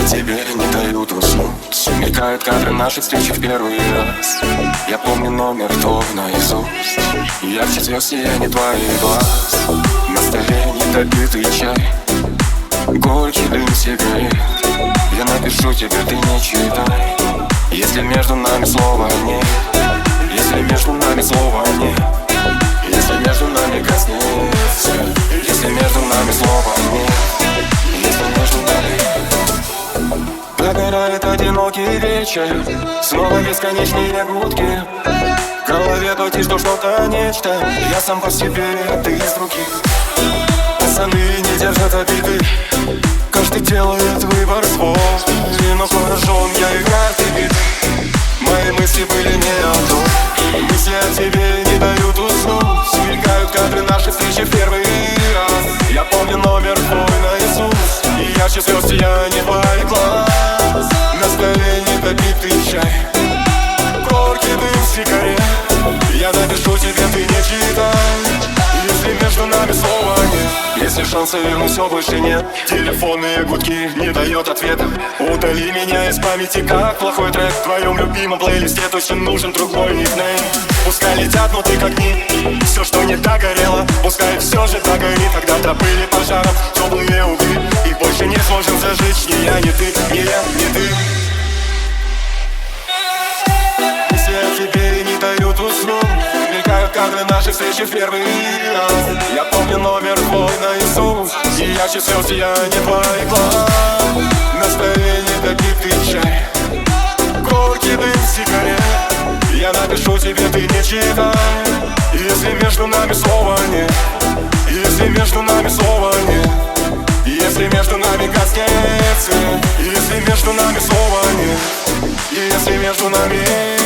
тебе не дают уснуть. Мелькают кадры нашей встречи в первый раз. Я помню номер твой наизусть. Ярче звезд сияние твоих глаз. На столе недопитый чай, горький дым сигарет. Я напишу тебе, ты не читай. Если между нами слова нет, если между нами слова нет, если между нами гаснет свет, если между нами слова нет, если между нами. Догорает одинокий вечер, снова бесконечные гудки. В голове то тишь, то что-то нечто. Я сам по себе, а ты из других. Пацаны не держат обиды, каждый делает выбор свой. Но поражен я и карты бит. Мои мысли были не о том. Мысли о тебе не дают уснуть. Мелькают кадры нашей встречи в первый раз. Я помню номер твой наизусть. И ярче звезд сияние твоих глаз. На столе недопитый чай, горький дым сигарет. Я напишу тебе, ты не читай. Если между нами слова нет, если шанса вернуть все больше нет. Телефонные гудки не дает ответа. Удали меня из памяти, как плохой трек. В твоем любимом плейлисте точно нужен другой никнейм. Пускай летят, но ты как дни. Все, что не догорело, пускай все же догорит. Когда-то были пожаром теплые угли. Их больше не сможем зажечь ни я, ни ты, ни я, ни ты. Мысли о тебе не дают уснуть. Мелькают кадры нашей встречи в первый раз. Я помню номер твой наизусть. И ярче звезд сияние твоих глаз. На столе недопитый чай, горький дым сигарет. Я напишу тебе, ты не читай. Если между нами слова нет, если между нами слова нет, если между нами гаснет свет, если между нами слова нет, если между нами